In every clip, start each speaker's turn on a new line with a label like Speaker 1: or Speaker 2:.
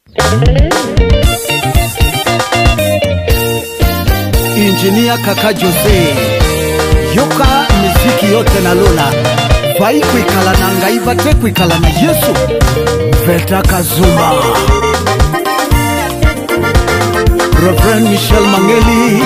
Speaker 1: Engineer Kaka Jose yoka miziki yote na Lola vai kuikala na ngaiva te kuikala na Yesu Veta Kazuma Reverend Michel Mangeli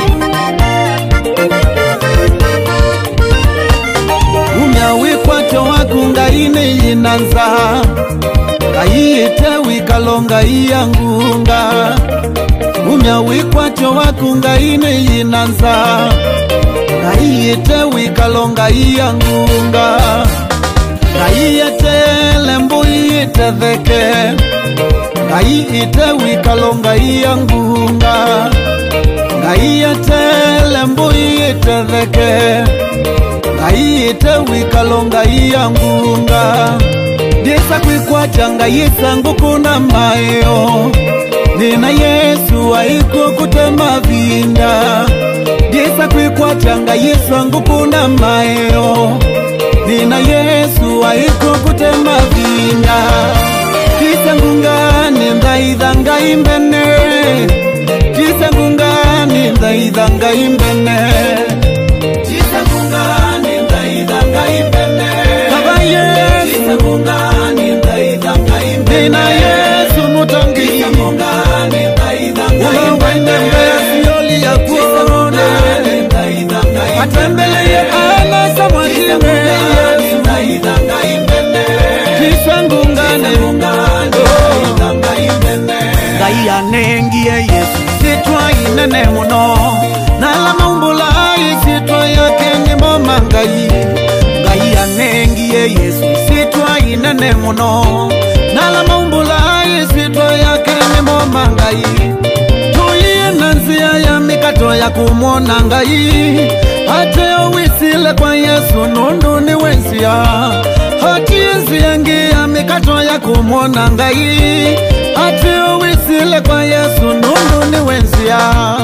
Speaker 1: Umyawi kwacho wakunga ine inanza Kaiyete wikalonga iyangunga Umyawi kwacho wakunga ine inanza Kaiyete wikalonga iyangunga Kaiyete lembu iyete dheke Kaiyete wikalonga iyangunga Kaiyete lembu iyete dheke Kaiyete wikalonga iyangunga Desa kwikwacha ngayisa ngukuna mayo Nina Yesu aiku kutema vinda Desa kwikwacha ngayisa ngukuna mayo Nina Yesu aiku kutema vinda Kisa ngungani ndaidhanga imbene Kisa ngungani ndaidhanga imbene Kisa ngungani ndaidhanga imbene Kaba Yesu Kisa ngungani ndaidhanga imbene Nina Yesu mutangi Kisa ngungani ndaidhanga imbene Uwende mbesi yoli ya kuone Atembele ye ala samwajime Kisa ngungani ndaidhanga imbene Kisa ngungani ndaidhanga imbene Gaya nengie Yesu sitwa inene muno Nala maumbula sitwa yake ni mama ngai Gaya nengie Yesu sitwa inene muno Nala maumbula sitwa yake ni mama ngai Tulie nanzia ya mikato ya kumona ngai Hate owisile kwa Yesu nundu ni wensia Hati enzi yangi ya mikato ya kumona ngai Hate owisile kwa Yesu nundu ni wensia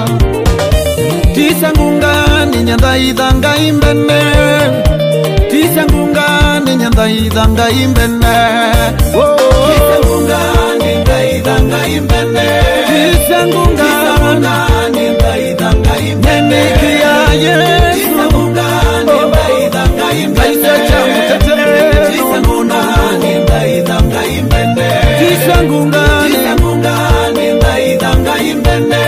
Speaker 1: Tisa ngungani nyandaidhanga imbene Tisa ngungani nyandaidhanga imbene Tisa ngungani nyandaidhanga imbene Tisa ngungani nyandaidhanga imbene Nenekia Yesu Tisa ngungani nyandaidhanga imbene Tisa ngungani nyandaidhanga imbene Tisa ngungani nyandaidhanga imbene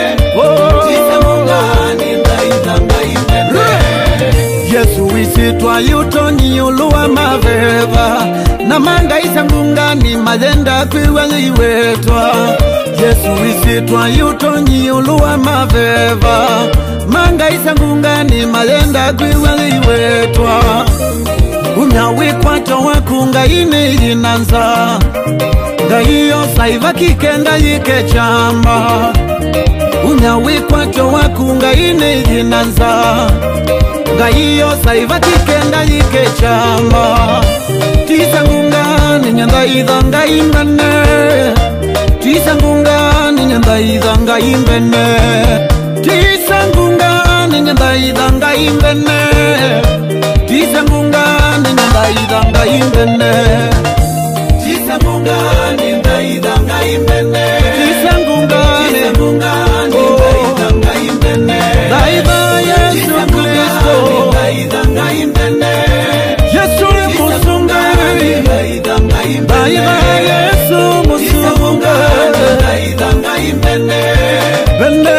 Speaker 1: Yesu wisitwa yutoni uluwa maveva Na manga isa ngungani majenda kwiweli wetwa Yesu wisitwa yutoni uluwa maveva Manga isa ngungani majenda kwiweli wetwa Umyawi kwacho wakunga ine inanza Ngaiyo saiva kikenda yike chamba Umyawi kwacho wakunga ine inanza Ngaiyo saiva kikenda yike chamba Tisa ngungani nyandaidhanga imbene Tisa ngungani nyandaidhanga imbene Tisa ngungani nyandaidhanga imbene Tisa ngungani nyandaidhanga imbene Tisa ngungani nyandaidhanga imbene Tisa ngungani nyandaidhanga imbene Daidha Yesu Kristo Daidhanga imbene Yesu musungari Daidha Yesu musungari Daidhanga imbene Bende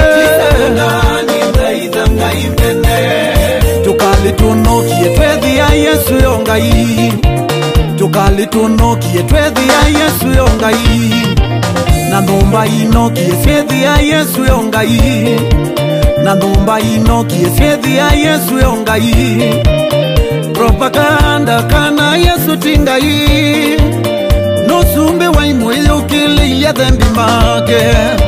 Speaker 1: Daidhanga imbene Tukali tunokie twedhi ya Yesu yongai Tukali tunokie twedhi ya Yesu yongai Na nomba inokie twedhi ya Yesu yongai Na nomba inokie twedhi ya Yesu yongai Propaganda kana Yesu tingai Nosumbe wa imwili ukili ya dhambi make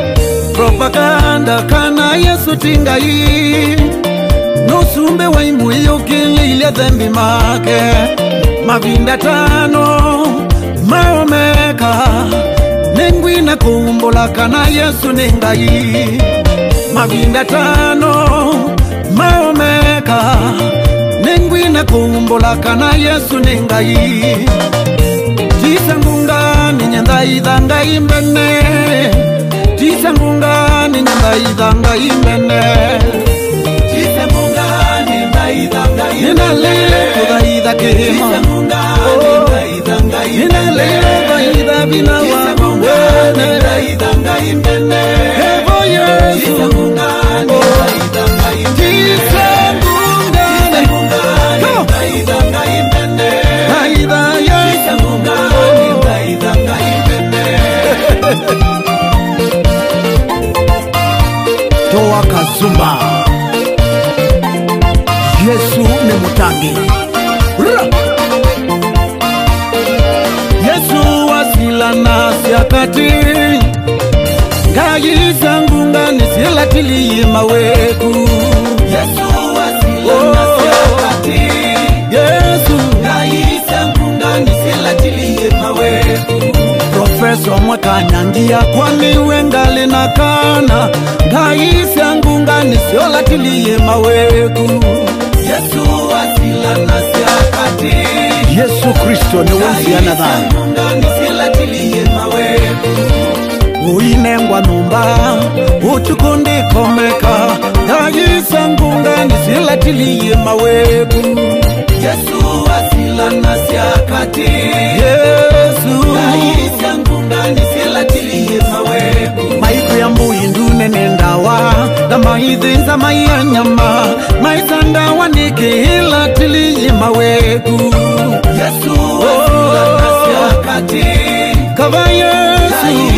Speaker 1: Propaganda kana Yesu tingai Nosumbe wa imwili ukili ya dhambi make Mavinda tano maomeka Nengwina kumbola kana Yesu ningai Mavinda tano maomeka Nengwina kumbola kana Yesu ningai Tisa ngungani nyandaidhanga imbene ndaidanga imbene Ninalile kudaida kema Ninalile daida bina wako wene Evo Yesu Toa Kazumba Yesu ni mutangi Yesu wasila nasi akati Ngayi zangu ngani silatili maweku Yesu wasila nasi akati Yesu Ngayi zangu ngani silatili maweku Professor Mwakanyangia kwani wengali na kana Ngayi zangu ngani silatili maweku Yesu wasila nasi akati Yesu Kristo ni wansi anadhani Uinengwa numba utukundi komeka Gayisa ngungani silatiliye maweku Yesu wasila nasi akati Yesu Gayisa ngungani silatiliye maweku Maiku ya mbuindune nendawa Na maidhinza mayanyama Maitandawa nikihila tiliye maweku Yesu wasila nasi akati Kava Yesu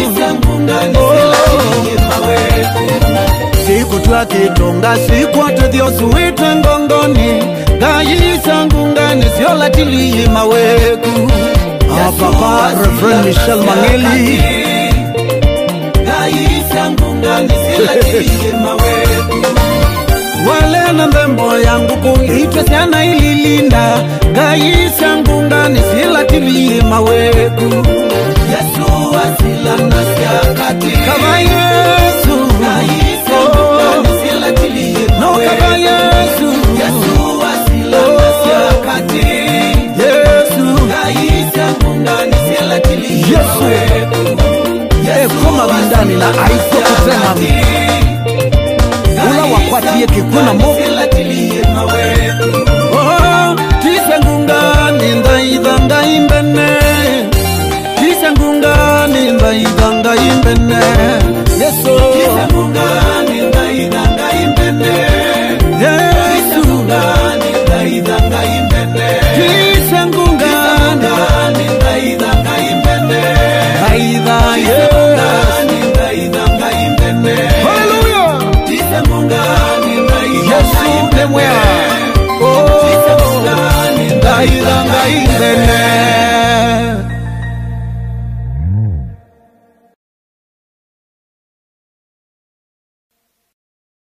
Speaker 1: Siku tuakitonga siku atadiosu witwe ngongoni Gayisa ngungani siolatili maweku Papa Reverend Michel Mangeli Gayisa ngungani siolatili maweku Wale na mbembo yangu kuitwa sana ililinda Gayisa ngungani siolatili maweku Yesu wasila nasi akati Kama Yesu Gayisa ngungani silatili maweku Kama Yesu Yesu wasila nasi akati Yesu Gayisa ngungani silatili maweku Koma bindani na aiko kutema Ula wakwati yeke kuna mo Oh, tisa ngungani ndaidanga imbene Tisa ngungani ndaidanga imbene Yesu Tisa ngungani ndaidanga imbene Yesu ngungani ndaidanga imbene Tisa ngungani ndaidanga imbene Aida Yesu ndaidanga imbene Hallelujah Tisa ngungani ndaidanga imbene Oh Tisa ngungani ndaidanga imbene